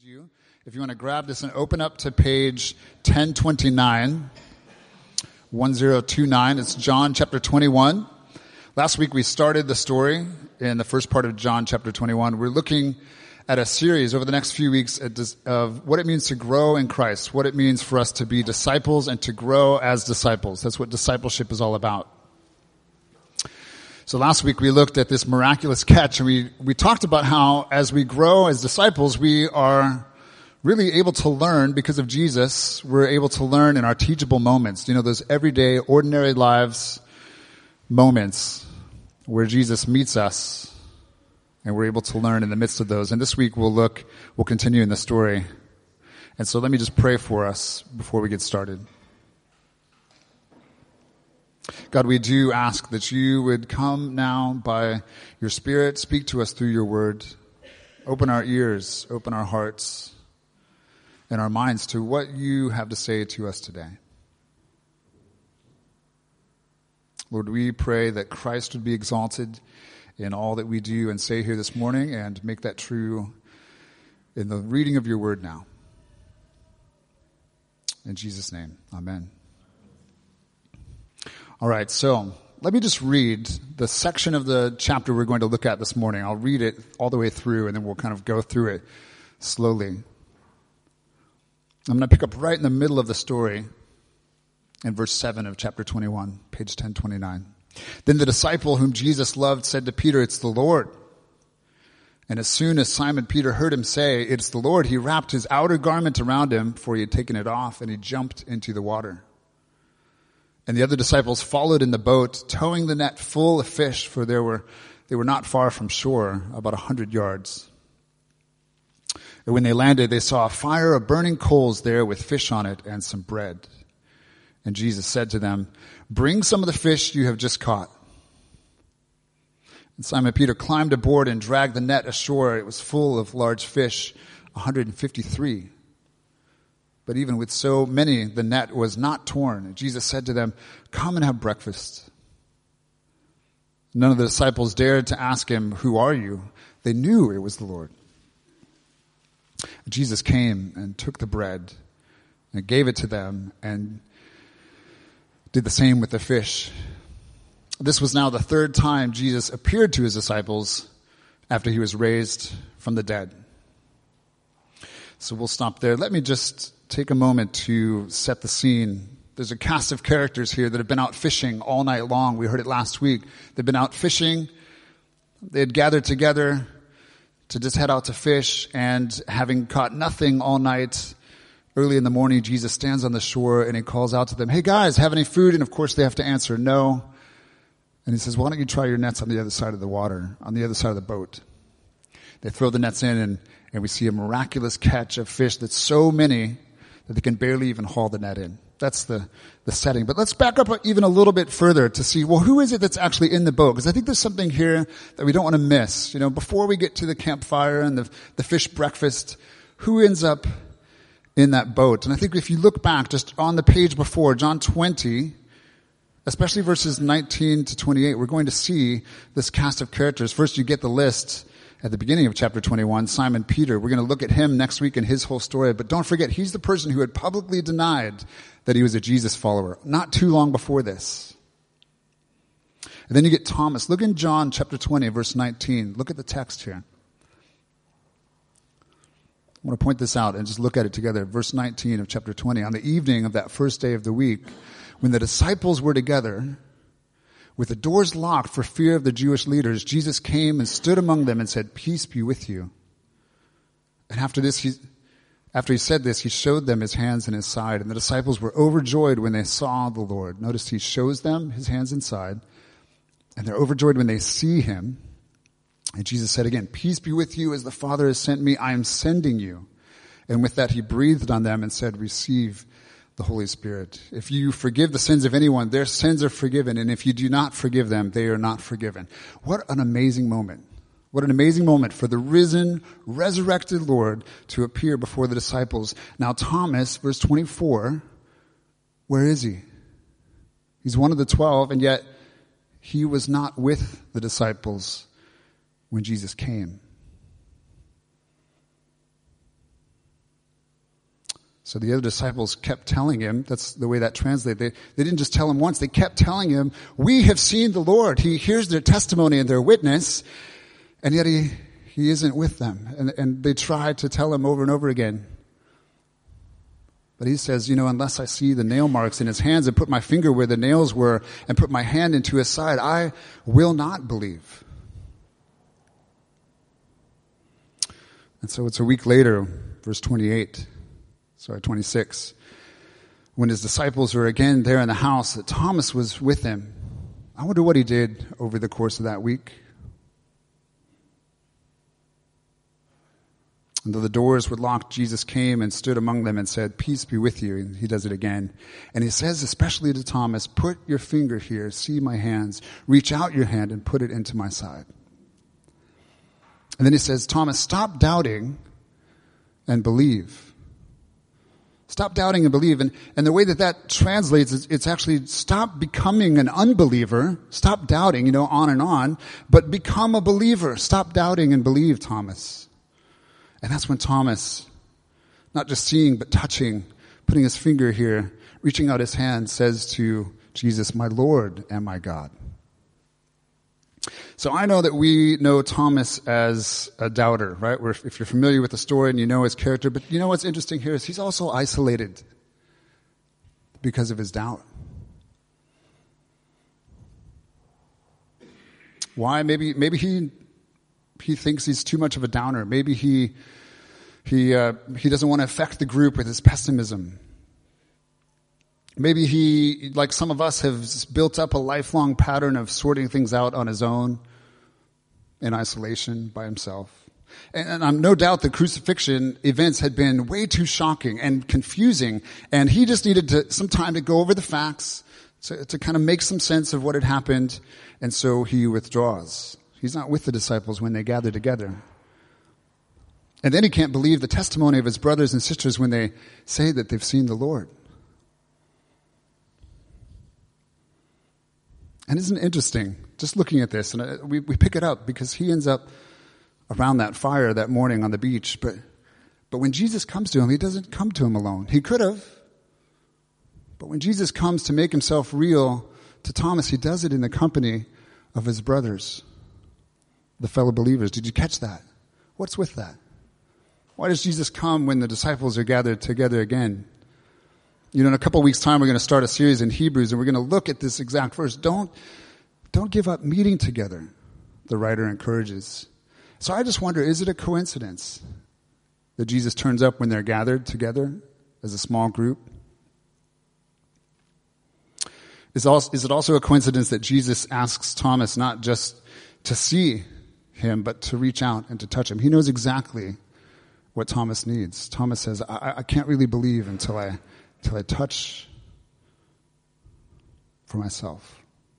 You, if you want to grab this and open up to page 1029, 1029, it's John chapter 21. Last week we started the story in the first part of John chapter 21. We're looking at a series over the next few weeks of what it means to grow in Christ, what it means for us to be disciples and to grow as disciples. That's what discipleship is all about. So last week we looked at this miraculous catch, and we talked about how as we grow as disciples, we are really able to learn because of Jesus. We're able to learn in our teachable moments, those everyday, ordinary lives moments where Jesus meets us, and we're able to learn in the midst of those. And this week we'll continue in the story. And so let me just pray for us before we get started. God, we do ask that you would come now by your Spirit, speak to us through your word, open our ears, open our hearts and our minds to what you have to say to us today. Lord, we pray that Christ would be exalted in all that we do and say here this morning, and make that true in the reading of your word now. In Jesus' name, amen. All right, so let me just read the section of the chapter we're going to look at this morning. I'll read it all the way through, and then we'll kind of go through it slowly. I'm going to pick up right in the middle of the story in verse 7 of chapter 21, page 1029. Then the disciple whom Jesus loved said to Peter, "It's the Lord." And as soon as Simon Peter heard him say, "It's the Lord," he wrapped his outer garment around him, for he had taken it off, and he jumped into the water. And the other disciples followed in the boat, towing the net full of fish, for they were not far from shore, about 100 yards. And when they landed, they saw a fire of burning coals there with fish on it and some bread. And Jesus said to them, "Bring some of the fish you have just caught." And Simon Peter climbed aboard and dragged the net ashore. It was full of large fish, 153. But even with so many, the net was not torn. And Jesus said to them, "Come and have breakfast." None of the disciples dared to ask him, "Who are you?" They knew it was the Lord. Jesus came and took the bread and gave it to them, and did the same with the fish. This was now the third time Jesus appeared to his disciples after he was raised from the dead. So we'll stop there. Let me just take a moment to set the scene. There's a cast of characters here that have been out fishing all night long. We heard it last week. They've been out fishing. They had gathered together to just head out to fish, and having caught nothing all night, early in the morning, Jesus stands on the shore and he calls out to them, "Hey guys, have any food?" And of course they have to answer no. And he says, "Why don't you try your nets on the other side of the water, on the other side of the boat?" They throw the nets in, and we see a miraculous catch of fish that's so many that they can barely even haul the net in. That's the setting. But let's back up even a little bit further to see, well, who is it that's actually in the boat? Because I think there's something here that we don't want to miss. Before we get to the campfire and the fish breakfast, who ends up in that boat? And I think if you look back just on the page before, John 20, especially verses 19 to 28, we're going to see this cast of characters. First, you get the list at the beginning of chapter 21, Simon Peter. We're going to look at him next week and his whole story. But don't forget, he's the person who had publicly denied that he was a Jesus follower not too long before this. And then you get Thomas. Look in John chapter 20, verse 19. Look at the text here. I want to point this out and just look at it together. Verse 19 of chapter 20. On the evening of that first day of the week, when the disciples were together, with the doors locked for fear of the Jewish leaders, Jesus came and stood among them and said, "Peace be with you." And after he said this, he showed them his hands and his side. And the disciples were overjoyed when they saw the Lord. Notice he shows them his hands and side. And they're overjoyed when they see him. And Jesus said again, "Peace be with you. As the Father has sent me, I am sending you." And with that, he breathed on them and said, "Receive the Holy Spirit. If you forgive the sins of anyone, their sins are forgiven. And if you do not forgive them, they are not forgiven." What an amazing moment. What an amazing moment for the risen, resurrected Lord to appear before the disciples. Now Thomas, verse 24, where is he? He's one of the 12, and yet he was not with the disciples when Jesus came. So the other disciples kept telling him, that's the way that translates. They didn't just tell him once, they kept telling him, we have seen the Lord. He hears their testimony and their witness, and yet he isn't with them. And they tried to tell him over and over again. But he says, unless I see the nail marks in his hands and put my finger where the nails were and put my hand into his side, I will not believe. And so it's a week later, verse 26, when his disciples are again there in the house, that Thomas was with him. I wonder what he did over the course of that week. And though the doors were locked, Jesus came and stood among them and said, peace be with you. And he does it again. And he says, especially to Thomas, put your finger here, see my hands, reach out your hand and put it into my side. And then he says, Thomas, stop doubting and believe. Stop doubting and believe. And the way that translates is it's actually stop becoming an unbeliever, stop doubting, on and on, but become a believer. Stop doubting and believe, Thomas. And that's when Thomas, not just seeing, but touching, putting his finger here, reaching out his hand, says to Jesus, my Lord and my God. So I know that we know Thomas as a doubter, right? If you're familiar with the story and you know his character, but what's interesting here is he's also isolated because of his doubt. Why? Maybe he thinks he's too much of a downer. Maybe he doesn't want to affect the group with his pessimism. Maybe he, like some of us, have built up a lifelong pattern of sorting things out on his own, in isolation, by himself. And I'm no doubt the crucifixion events had been way too shocking and confusing, and he just needed some time to go over the facts, to kind of make some sense of what had happened, and so he withdraws. He's not with the disciples when they gather together. And then he can't believe the testimony of his brothers and sisters when they say that they've seen the Lord. And isn't it interesting, just looking at this, and we pick it up because he ends up around that fire that morning on the beach. But when Jesus comes to him, he doesn't come to him alone. He could have. But when Jesus comes to make himself real to Thomas, he does it in the company of his brothers, the fellow believers. Did you catch that? What's with that? Why does Jesus come when the disciples are gathered together again? In a couple of weeks' time, we're going to start a series in Hebrews, and we're going to look at this exact verse. Don't give up meeting together, the writer encourages. So I just wonder, is it a coincidence that Jesus turns up when they're gathered together as a small group? Is it also a coincidence that Jesus asks Thomas not just to see him, but to reach out and to touch him? He knows exactly what Thomas needs. Thomas says, I can't really believe until I touch for myself.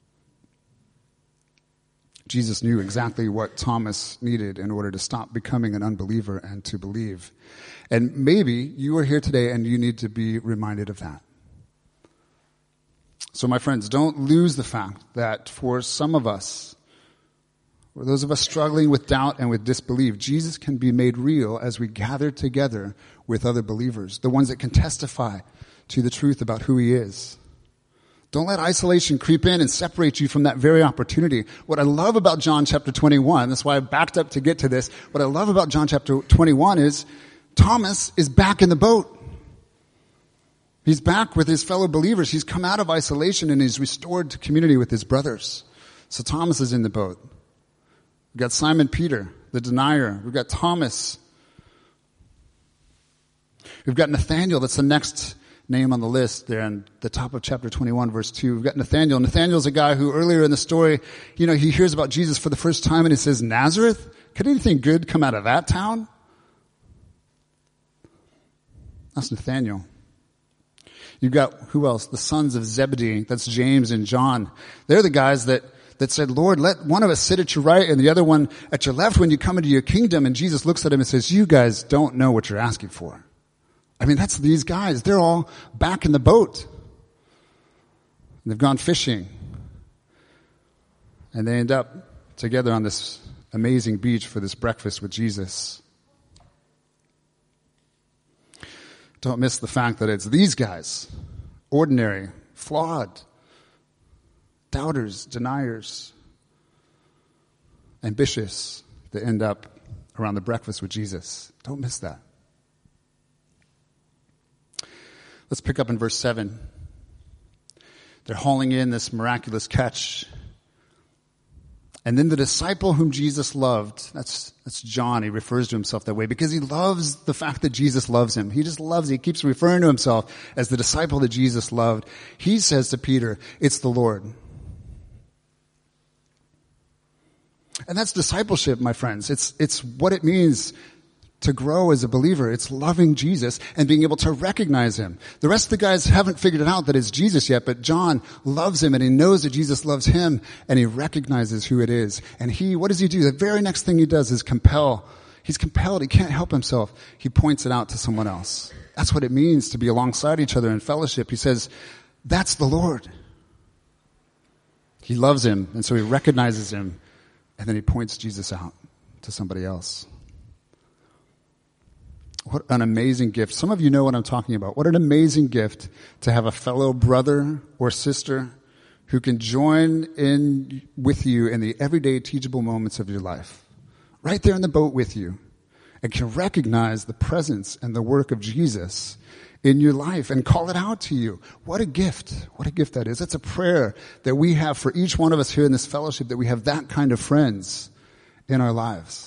Jesus knew exactly what Thomas needed in order to stop becoming an unbeliever and to believe. And maybe you are here today and you need to be reminded of that. So my friends, don't lose the fact that for some of us, for those of us struggling with doubt and with disbelief, Jesus can be made real as we gather together with other believers, the ones that can testify to the truth about who he is. Don't let isolation creep in and separate you from that very opportunity. What I love about John chapter 21, that's why I backed up to get to this, what I love about John chapter 21 is Thomas is back in the boat. He's back with his fellow believers. He's come out of isolation and he's restored to community with his brothers. So Thomas is in the boat. We've got Simon Peter, the denier. We've got Thomas. We've got Nathaniel. That's the next name on the list there in the top of chapter 21, verse 2. We've got Nathaniel. Nathaniel's a guy who earlier in the story, he hears about Jesus for the first time and he says, Nazareth? Could anything good come out of that town? That's Nathaniel. You've got, who else? The sons of Zebedee. That's James and John. They're the guys that said, Lord, let one of us sit at your right and the other one at your left when you come into your kingdom. And Jesus looks at him and says, you guys don't know what you're asking for. I mean, that's these guys. They're all back in the boat. They've gone fishing. And they end up together on this amazing beach for this breakfast with Jesus. Don't miss the fact that it's these guys, ordinary, flawed, doubters, deniers, ambitious, that end up around the breakfast with Jesus. Don't miss that. Let's pick up in verse 7. They're hauling in this miraculous catch. And then the disciple whom Jesus loved, that's John, he refers to himself that way because he loves the fact that Jesus loves him. He just loves it. He keeps referring to himself as the disciple that Jesus loved. He says to Peter, "It's the Lord." And that's discipleship, my friends. It's what it means to grow as a believer. It's loving Jesus and being able to recognize him. The rest of the guys haven't figured it out that it's Jesus yet, but John loves him and he knows that Jesus loves him and he recognizes who it is. And what does he do? The very next thing he does is compel. He's compelled. He can't help himself. He points it out to someone else. That's what it means to be alongside each other in fellowship. He says, "That's the Lord." He loves him, and so he recognizes him, and then he points Jesus out to somebody else. What an amazing gift. Some of you know what I'm talking about. What an amazing gift to have a fellow brother or sister who can join in with you in the everyday teachable moments of your life. Right there in the boat with you. And can recognize the presence and the work of Jesus in your life and call it out to you. What a gift. What a gift that is. That's a prayer that we have for each one of us here in this fellowship, that we have that kind of friends in our lives.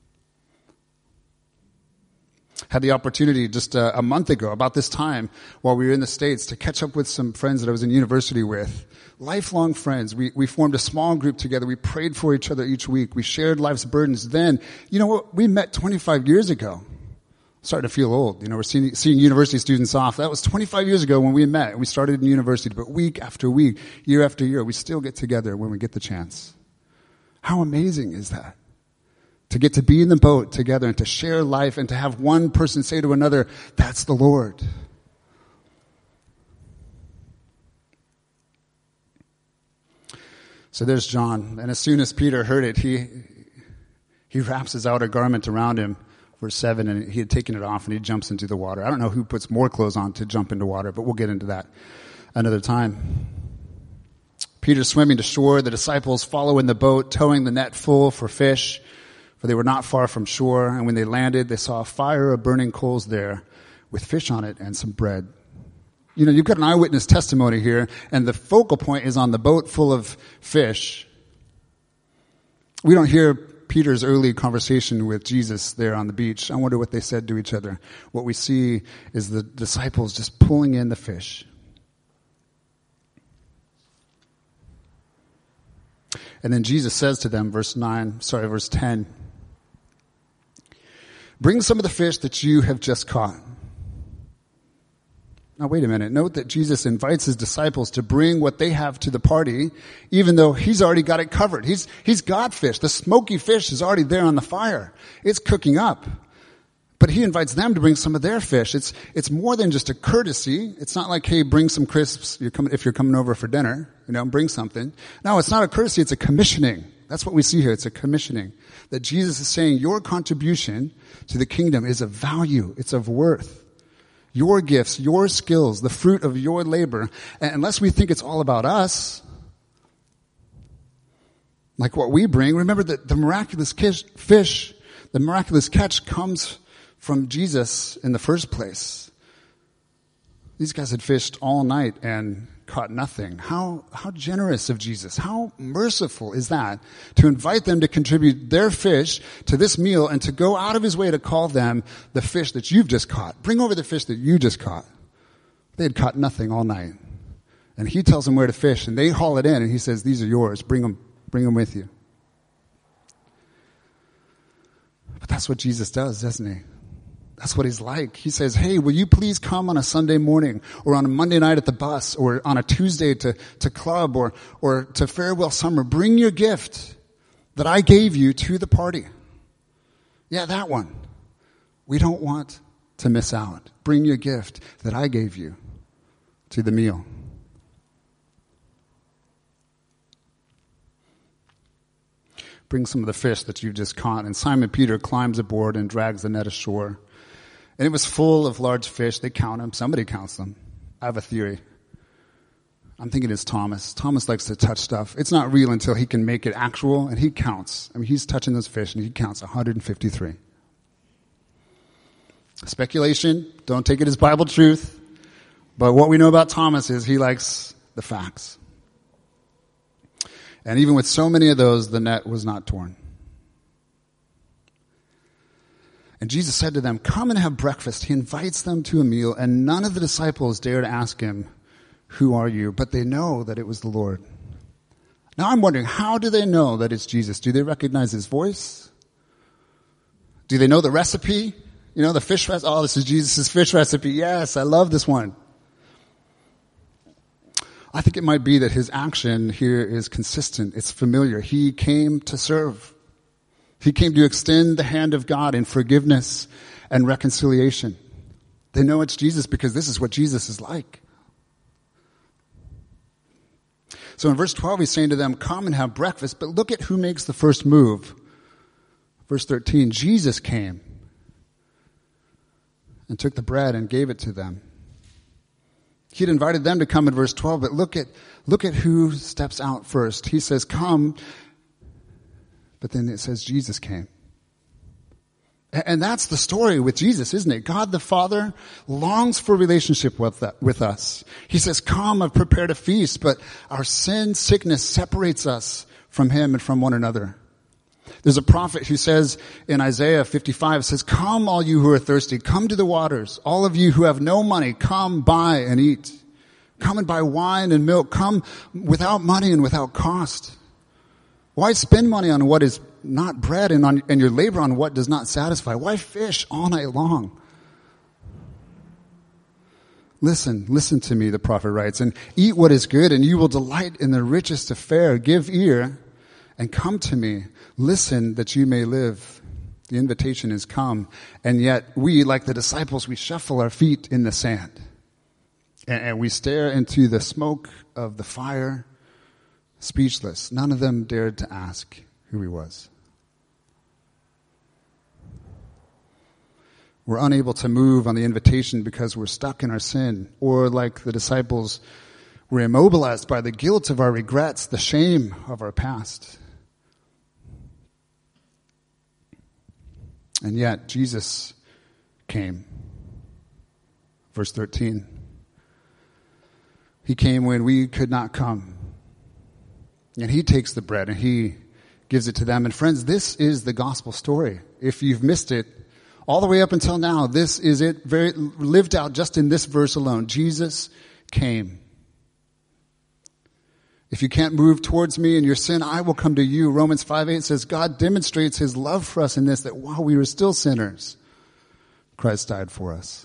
Had the opportunity just a month ago, about this time, while we were in the States, to catch up with some friends that I was in university with. Lifelong friends. We formed a small group together. We prayed for each other each week. We shared life's burdens. Then, you know what? We met 25 years ago. Starting to feel old. We're seeing university students off. That was 25 years ago when we met. We started in university, but week after week, year after year, we still get together when we get the chance. How amazing is that? To get to be in the boat together and to share life and to have one person say to another, "That's the Lord." So there's John. And as soon as Peter heard it, he wraps his outer garment around him, verse 7, and he had taken it off and he jumps into the water. I don't know who puts more clothes on to jump into water, but we'll get into that another time. Peter's swimming to shore. The disciples follow in the boat, towing the net full for fish. For they were not far from shore, and when they landed, they saw a fire of burning coals there with fish on it and some bread. You've got an eyewitness testimony here, and the focal point is on the boat full of fish. We don't hear Peter's early conversation with Jesus there on the beach. I wonder what they said to each other. What we see is the disciples just pulling in the fish. And then Jesus says to them, verse 10, "Bring some of the fish that you have just caught." Now wait a minute. Note that Jesus invites his disciples to bring what they have to the party, even though he's already got it covered. He's got fish. The smoky fish is already there on the fire. It's cooking up. But he invites them to bring some of their fish. It's more than just a courtesy. It's not like, "Hey, bring some crisps if you're coming over for dinner. Bring something." No, it's not a courtesy. It's a commissioning. That's what we see here. It's a commissioning. That Jesus is saying your contribution to the kingdom is of value. It's of worth. Your gifts, your skills, the fruit of your labor. And unless we think it's all about us, like what we bring, remember that the miraculous fish, the miraculous catch comes from Jesus in the first place. These guys had fished all night and caught nothing. How generous of Jesus. How merciful is that to invite them to contribute their fish to this meal and to go out of his way to call them the fish that you've just caught. Bring over the fish that you just caught. They had caught nothing all night. And he tells them where to fish and they haul it in and he says, "These are yours. Bring them with you." But that's what Jesus does, doesn't he? That's what he's like. He says, "Hey, will you please come on a Sunday morning or on a Monday night at the bus or on a Tuesday to club or to farewell summer. Bring your gift that I gave you to the party." Yeah, that one. We don't want to miss out. Bring your gift that I gave you to the meal. Bring some of the fish that you've just caught. And Simon Peter climbs aboard and drags the net ashore. And it was full of large fish. They count them. Somebody counts them. I have a theory. I'm thinking it's Thomas. Thomas likes to touch stuff. It's not real until he can make it actual, and he counts. I mean, he's touching those fish, and he counts 153. Speculation. Don't take it as Bible truth. But what we know about Thomas is he likes the facts. And even with so many of those, the net was not torn. And Jesus said to them, "Come and have breakfast." He invites them to a meal, and none of the disciples dare to ask him, "Who are you?" But they know that it was the Lord. Now I'm wondering, how do they know that it's Jesus? Do they recognize his voice? Do they know the recipe? You know, the fish recipe. Oh, this is Jesus' fish recipe. Yes, I love this one. I think it might be that his action here is consistent. It's familiar. He came to serve. He came to extend the hand of God in forgiveness and reconciliation. They know it's Jesus because this is what Jesus is like. So in verse 12, he's saying to them, "Come and have breakfast." But look at who makes the first move. Verse 13, Jesus came and took the bread and gave it to them. He'd invited them to come in verse 12, but look at who steps out first. He says, "Come," but then it says Jesus came. And that's the story with Jesus, isn't it? God the Father longs for a relationship with us. He says, "Come, I've prepared a feast," but our sin, sickness separates us from him and from one another. There's a prophet who says in Isaiah 55, says, "Come, all you who are thirsty, come to the waters. All of you who have no money, come buy and eat. Come and buy wine and milk. Come without money and without cost." Why spend money on what is not bread and your labor on what does not satisfy? Why fish all night long? Listen to me, the prophet writes, "and eat what is good, and you will delight in the richest of fare. Give ear and come to me. Listen that you may live." The invitation is come. And yet we, like the disciples, we shuffle our feet in the sand. And we stare into the smoke of the fire, speechless. None of them dared to ask who he was. We're unable to move on the invitation because we're stuck in our sin. Or like the disciples, we're immobilized by the guilt of our regrets, the shame of our past. And yet, Jesus came. Verse 13. He came when we could not come. And he takes the bread and he gives it to them. And friends, this is the gospel story. If you've missed it, all the way up until now, this is it, very lived out just in this verse alone. Jesus came. If you can't move towards me in your sin, I will come to you. Romans 5:8 says, God demonstrates his love for us in this, that while we were still sinners, Christ died for us.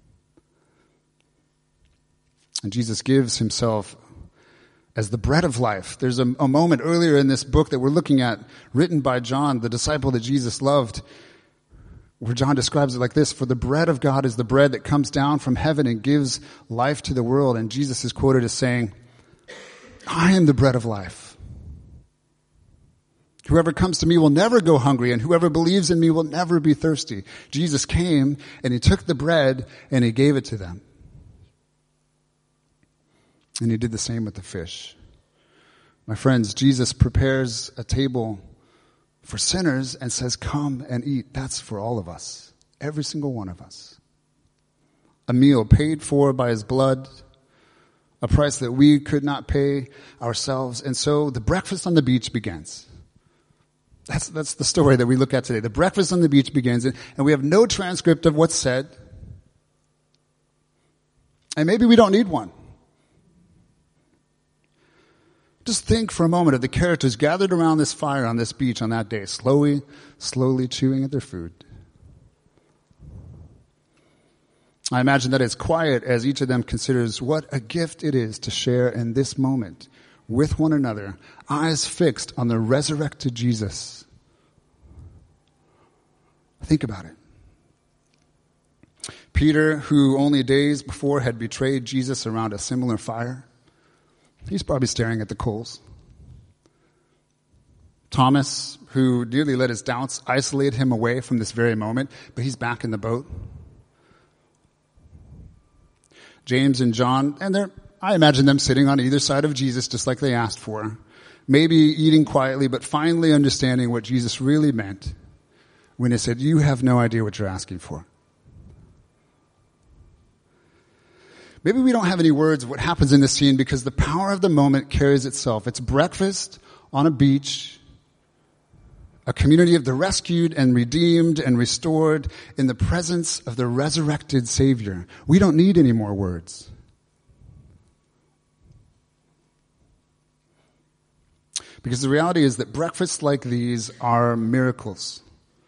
And Jesus gives himself as the bread of life. There's a moment earlier in this book that we're looking at, written by John, the disciple that Jesus loved, where John describes it like this: "For the bread of God is the bread that comes down from heaven and gives life to the world." And Jesus is quoted as saying, "I am the bread of life. Whoever comes to me will never go hungry, and whoever believes in me will never be thirsty." Jesus came and he took the bread and he gave it to them. And he did the same with the fish. My friends, Jesus prepares a table for sinners and says, "Come and eat." That's for all of us. Every single one of us. A meal paid for by his blood, a price that we could not pay ourselves. And so the breakfast on the beach begins. That's the story that we look at today. The breakfast on the beach begins, and we have no transcript of what's said. And maybe we don't need one. Just think for a moment of the characters gathered around this fire on this beach on that day, slowly chewing at their food. I imagine that it's quiet as each of them considers what a gift it is to share in this moment with one another, eyes fixed on the resurrected Jesus. Think about it. Peter, who only days before had betrayed Jesus around a similar fire, he's probably staring at the coals. Thomas, who nearly let his doubts isolate him away from this very moment, but he's back in the boat. James and John, and I imagine them sitting on either side of Jesus just like they asked for, maybe eating quietly, but finally understanding what Jesus really meant when he said, you have no idea what you're asking for. Maybe we don't have any words of what happens in this scene because the power of the moment carries itself. It's breakfast on a beach, a community of the rescued and redeemed and restored in the presence of the resurrected Savior. We don't need any more words. Because the reality is that breakfasts like these are miracles.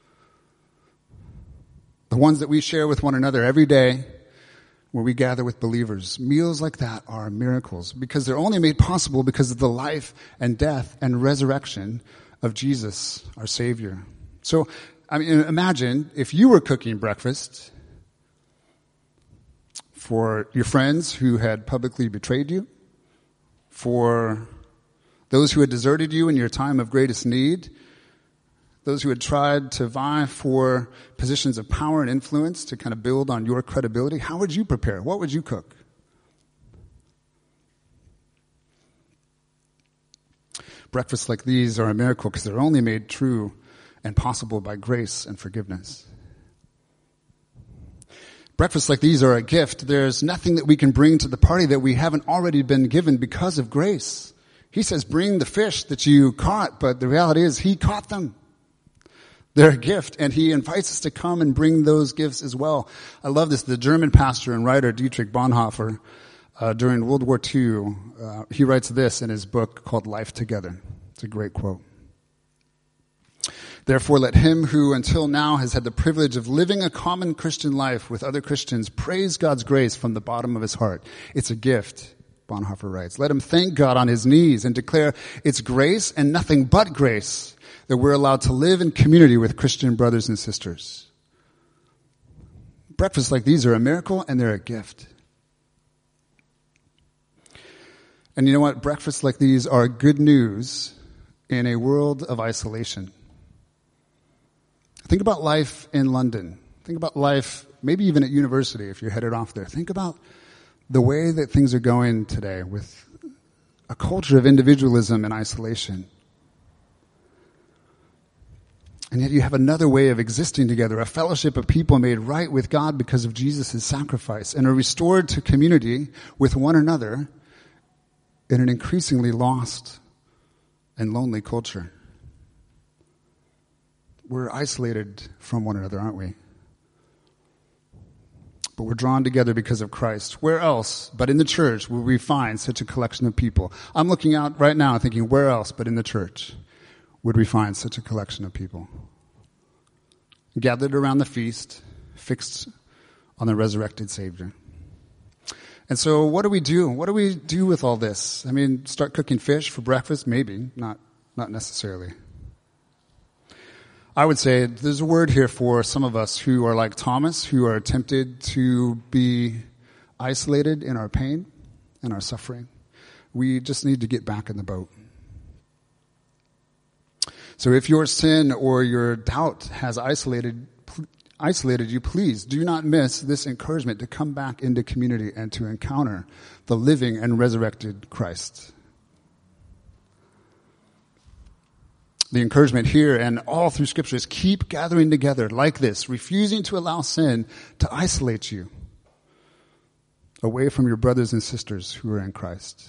The ones that we share with one another every day, where we gather with believers. Meals like that are miracles because they're only made possible because of the life and death and resurrection of Jesus, our Savior. So, imagine if you were cooking breakfast for your friends who had publicly betrayed you, for those who had deserted you in your time of greatest need, those who had tried to vie for positions of power and influence to kind of build on your credibility. How would you prepare? What would you cook? Breakfasts like these are a miracle because they're only made true and possible by grace and forgiveness. Breakfasts like these are a gift. There's nothing that we can bring to the party that we haven't already been given because of grace. He says, bring the fish that you caught, but the reality is he caught them. They're a gift, and he invites us to come and bring those gifts as well. I love this. The German pastor and writer Dietrich Bonhoeffer, during World War II, he writes this in his book called Life Together. It's a great quote. Therefore, let him who until now has had the privilege of living a common Christian life with other Christians praise God's grace from the bottom of his heart. It's a gift, Bonhoeffer writes. Let him thank God on his knees and declare it's grace and nothing but grace that we're allowed to live in community with Christian brothers and sisters. Breakfasts like these are a miracle and they're a gift. And you know what? Breakfasts like these are good news in a world of isolation. Think about life in London. Think about life, maybe even at university if you're headed off there. Think about the way that things are going today with a culture of individualism and isolation. And yet you have another way of existing together, a fellowship of people made right with God because of Jesus' sacrifice and are restored to community with one another in an increasingly lost and lonely culture. We're isolated from one another, aren't we? But we're drawn together because of Christ. Where else but in the church will we find such a collection of people? I'm looking out right now thinking, where else but in the church would we find such a collection of people? Gathered around the feast, fixed on the resurrected Savior. And so what do we do? What do we do with all this? Start cooking fish for breakfast? Maybe, not necessarily. I would say there's a word here for some of us who are like Thomas, who are tempted to be isolated in our pain and our suffering. We just need to get back in the boat. So if your sin or your doubt has isolated you, please do not miss this encouragement to come back into community and to encounter the living and resurrected Christ. The encouragement here and all through Scripture is keep gathering together like this, refusing to allow sin to isolate you away from your brothers and sisters who are in Christ.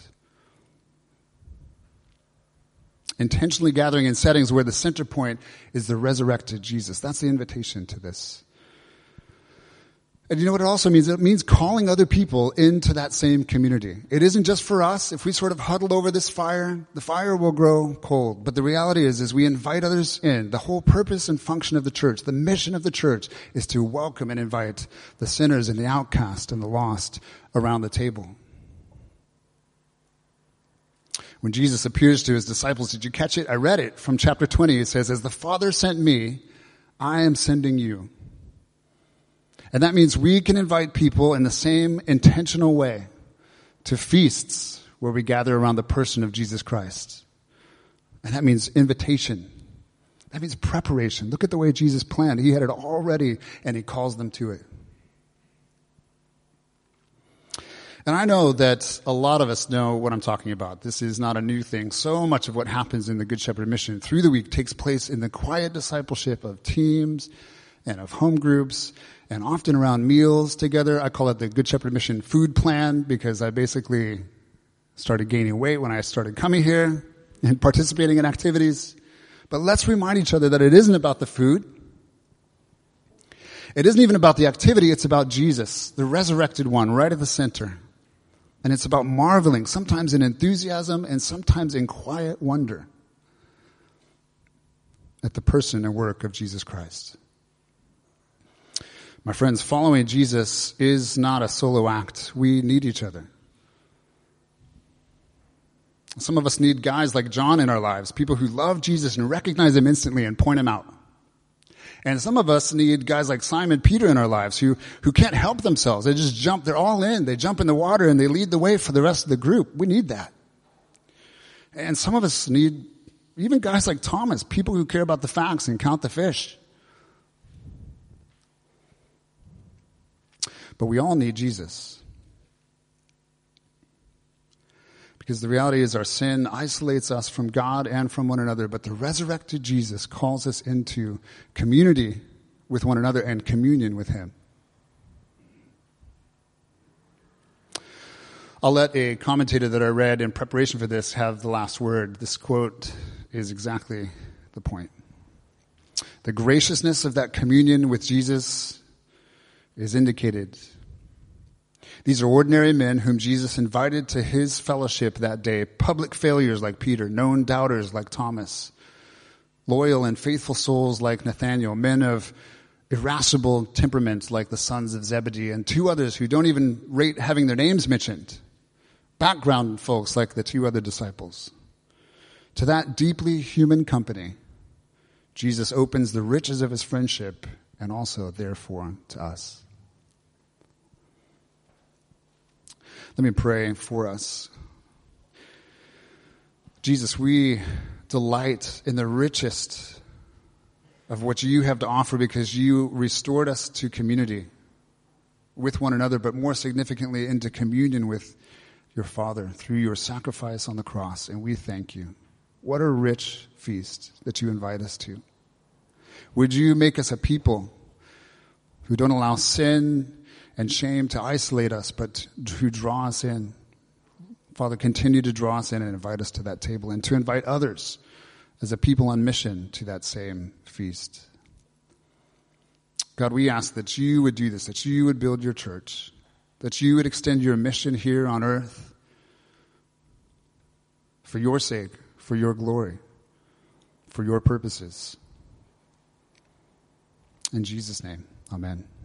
Intentionally gathering in settings where the center point is the resurrected Jesus. That's the invitation to this. And you know what it also means? It means calling other people into that same community. It isn't just for us. If we sort of huddle over this fire, the fire will grow cold. But the reality is we invite others in. The whole purpose and function of the church, the mission of the church, is to welcome and invite the sinners and the outcast and the lost around the table. When Jesus appears to his disciples, did you catch it? I read it from chapter 20. It says, as the Father sent me, I am sending you. And that means we can invite people in the same intentional way to feasts where we gather around the person of Jesus Christ. And that means invitation. That means preparation. Look at the way Jesus planned. He had it all ready and he calls them to it. And I know that a lot of us know what I'm talking about. This is not a new thing. So much of what happens in the Good Shepherd mission through the week takes place in the quiet discipleship of teams and of home groups and often around meals together. I call it the Good Shepherd mission food plan because I basically started gaining weight when I started coming here and participating in activities. But let's remind each other that it isn't about the food. It isn't even about the activity. It's about Jesus, the resurrected one, right at the center. And it's about marveling, sometimes in enthusiasm and sometimes in quiet wonder at the person and work of Jesus Christ. My friends, following Jesus is not a solo act. We need each other. Some of us need guys like John in our lives, people who love Jesus and recognize him instantly and point him out. And some of us need guys like Simon Peter in our lives who can't help themselves. They just jump, they're all in. They jump in the water and they lead the way for the rest of the group. We need that. And some of us need even guys like Thomas, people who care about the facts and count the fish. But we all need Jesus. Because the reality is our sin isolates us from God and from one another, but the resurrected Jesus calls us into community with one another and communion with him. I'll let a commentator that I read in preparation for this have the last word. This quote is exactly the point. The graciousness of that communion with Jesus is indicated. These are ordinary men whom Jesus invited to his fellowship that day, public failures like Peter, known doubters like Thomas, loyal and faithful souls like Nathaniel, men of irascible temperament like the sons of Zebedee, and two others who don't even rate having their names mentioned, background folks like the two other disciples. To that deeply human company, Jesus opens the riches of his friendship and also, therefore, to us. Let me pray for us. Jesus, we delight in the richest of what you have to offer because you restored us to community with one another, but more significantly into communion with your Father through your sacrifice on the cross. And we thank you. What a rich feast that you invite us to. Would you make us a people who don't allow sin and shame to isolate us, but who draw us in. Father, continue to draw us in and invite us to that table and to invite others as a people on mission to that same feast. God, we ask that you would do this, that you would build your church, that you would extend your mission here on earth for your sake, for your glory, for your purposes. In Jesus' name, amen.